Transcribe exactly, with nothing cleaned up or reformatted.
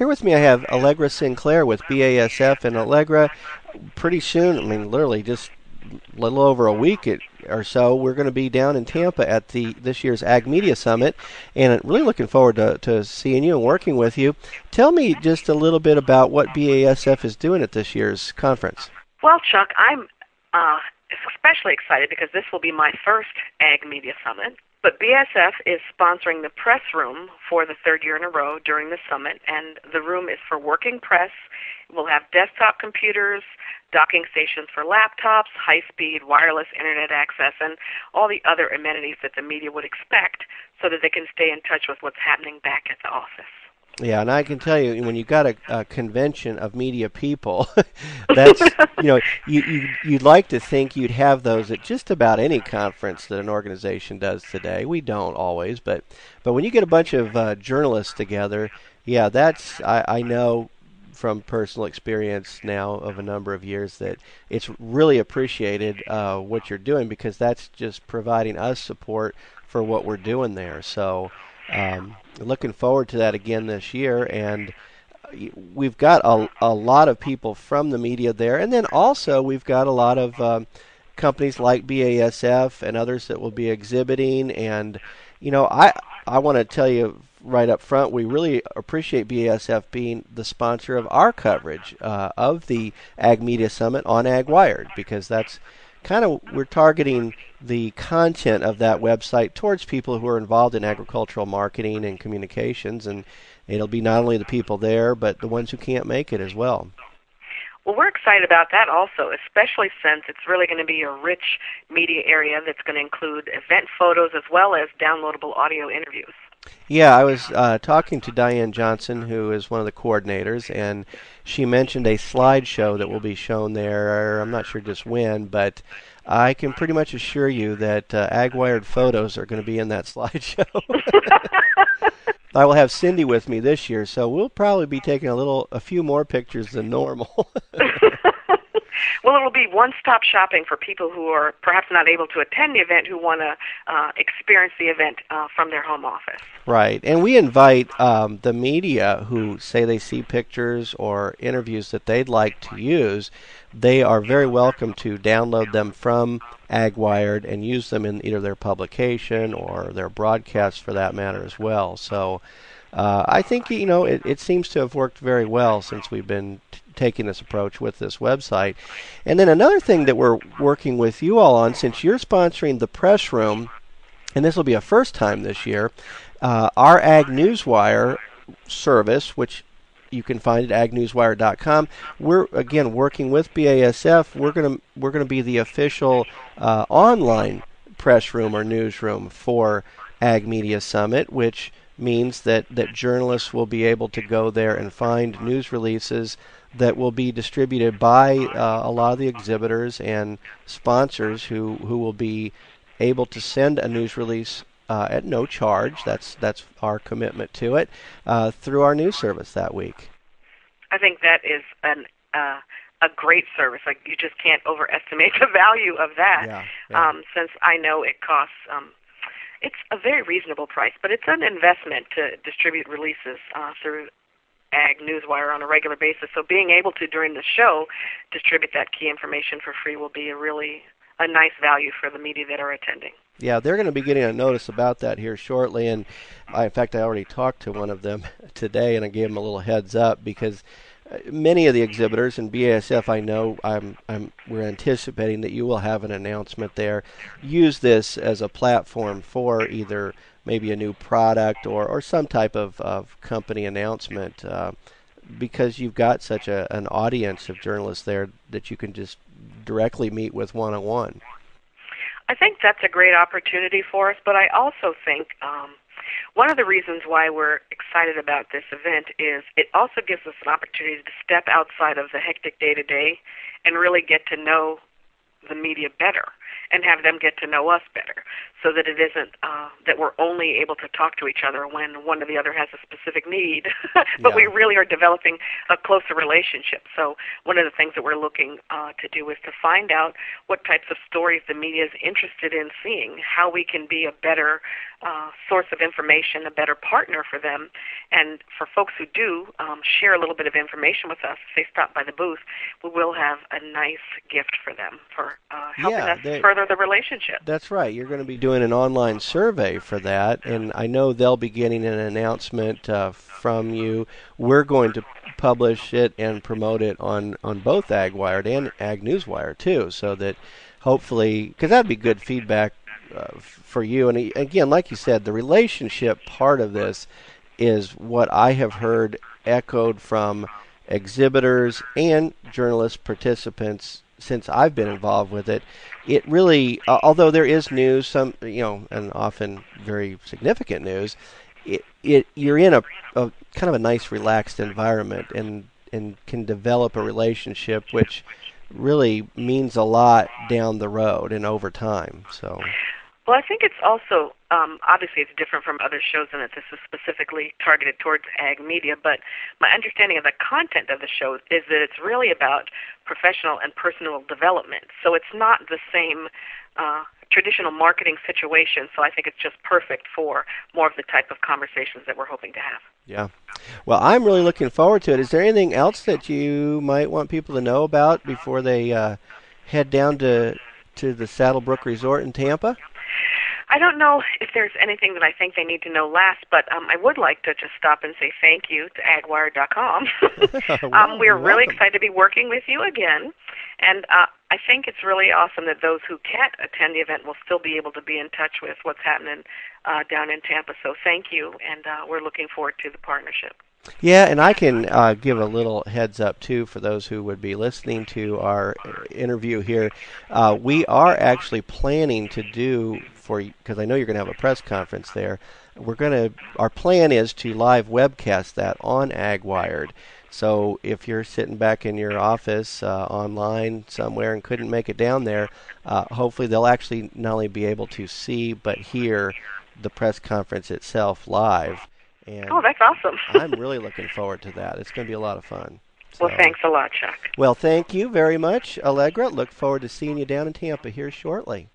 Here with me I have Allegra Sinclair with B A S F, and Allegra, pretty soon, I mean literally just a little over a week it, or so, we're going to be down in Tampa at the this year's Ag Media Summit, and really looking forward to, to seeing you and working with you. Tell me just a little bit about what B A S F is doing at this year's conference. Well, Chuck, I'm uh, especially excited because this will be my first Ag Media Summit. But B A S F is sponsoring the press room for the third year in a row during the summit, and the room is for working press. We'll have desktop computers, docking stations for laptops, high-speed wireless internet access, and all the other amenities that the media would expect so that they can stay in touch with what's happening back at the office. Yeah, and I can tell you, when you got a, a convention of media people, that's, you know, you, you, you'd like to think you'd have those at just about any conference that an organization does today. We don't always, but but when you get a bunch of uh, journalists together, yeah, that's, I, I know from personal experience now of a number of years that it's really appreciated uh, what you're doing, because that's just providing us support for what we're doing there. So Um, looking forward to that again this year, and we've got a, a lot of people from the media there, and then also we've got a lot of um, companies like B A S F and others that will be exhibiting. And you know, I I want to tell you right up front, we really appreciate B A S F being the sponsor of our coverage uh, of the Ag Media Summit on AgWired, because that's kind of, we're targeting the content of that website towards people who are involved in agricultural marketing and communications, and it'll be not only the people there, but the ones who can't make it as well. Well, we're excited about that also, especially since it's really going to be a rich media area that's going to include event photos as well as downloadable audio interviews. Yeah, I was uh, talking to Diane Johnson, who is one of the coordinators, and she mentioned a slideshow that will be shown there. I'm not sure just when, but I can pretty much assure you that uh, AgWired photos are going to be in that slideshow. I will have Cindy with me this year, so we'll probably be taking a little, a few more pictures than normal. Well, it'll be one-stop shopping for people who are perhaps not able to attend the event, who want to uh, experience the event uh, from their home office. Right, and we invite um, the media who say they see pictures or interviews that they'd like to use. They are very welcome to download them from AgWired and use them in either their publication or their broadcast, for that matter, as well. So uh, I think, you know, it, it seems to have worked very well since we've been t- taking this approach with this website. And then another thing that we're working with you all on, since you're sponsoring the press room, and this will be a first time this year, uh, our Ag Newswire service, which you can find at ag newswire dot com. We're again working with B A S F. We're gonna we're gonna be the official uh, online press room or newsroom for Ag Media Summit, which means that that journalists will be able to go there and find news releases that will be distributed by uh, a lot of the exhibitors and sponsors who who will be able to send a news release Uh, at no charge. That's that's our commitment to it uh, through our news service that week. I think that is an uh, a great service. Like, you just can't overestimate the value of that. Yeah, yeah. Um, since I know it costs, um, it's a very reasonable price, but it's an investment to distribute releases uh, through Ag Newswire on a regular basis. So being able to, during the show, distribute that key information for free will be a really a nice value for the media that are attending. Yeah, they're going to be getting a notice about that here shortly, and I, in fact, I already talked to one of them today, and I gave them a little heads up, because many of the exhibitors, and B A S F, I know, I'm, I'm, we're anticipating that you will have an announcement there. Use this as a platform for either maybe a new product or, or some type of, of company announcement, uh, because you've got such a, an audience of journalists there that you can just directly meet with one-on-one. I think that's a great opportunity for us, but I also think um, one of the reasons why we're excited about this event is it also gives us an opportunity to step outside of the hectic day-to-day and really get to know the media better and have them get to know us better. so that it isn't uh, that we're only able to talk to each other when one or the other has a specific need, but Yeah. we really are developing a closer relationship. So one of the things that we're looking uh, to do is to find out what types of stories the media is interested in seeing, how we can be a better uh, source of information, a better partner for them. And for folks who do um, share a little bit of information with us, if they stop by the booth, we will have a nice gift for them for uh, helping Yeah, us they- further the relationship. That's right. You're going to be doing an online survey for that, and I know they'll be getting an announcement uh, from you. We're going to publish it and promote it on, on both AgWired and Ag Newswire, too, so that hopefully, because that'd be good feedback uh, f- for you. And a- again, like you said, the relationship part of this is what I have heard echoed from exhibitors and journalist participants since I've been involved with it. It really, uh, although there is news, some you know, and often very significant news, it, it you're in a, a kind of a nice, relaxed environment, and and can develop a relationship, which really means a lot down the road and over time. So. Well, I think it's also, um, obviously it's different from other shows in that this is specifically targeted towards ag media, but my understanding of the content of the show is that it's really about professional and personal development. So it's not the same uh, traditional marketing situation, so I think it's just perfect for more of the type of conversations that we're hoping to have. Yeah. Well, I'm really looking forward to it. Is there anything else that you might want people to know about before they uh, head down to to the Saddlebrook Resort in Tampa? I don't know if there's anything that I think they need to know last, but um, I would like to just stop and say thank you to ag wire dot com. um, we're really welcome. excited to be working with you again, and uh, I think it's really awesome that those who can't attend the event will still be able to be in touch with what's happening uh, down in Tampa. So thank you, and uh, we're looking forward to the partnership. Yeah, and I can uh, give a little heads up, too, for those who would be listening to our interview here. Uh, we are actually planning to do, for because I know you're going to have a press conference there, we're going to, our plan is to live webcast that on AgWired. So if you're sitting back in your office uh, online somewhere and couldn't make it down there, uh, hopefully they'll actually not only be able to see but hear the press conference itself live. And Oh, that's awesome. I'm really looking forward to that. It's going to be a lot of fun. So, Well, thanks a lot, Chuck. Well, thank you very much, Allegra. Look forward to seeing you down in Tampa here shortly.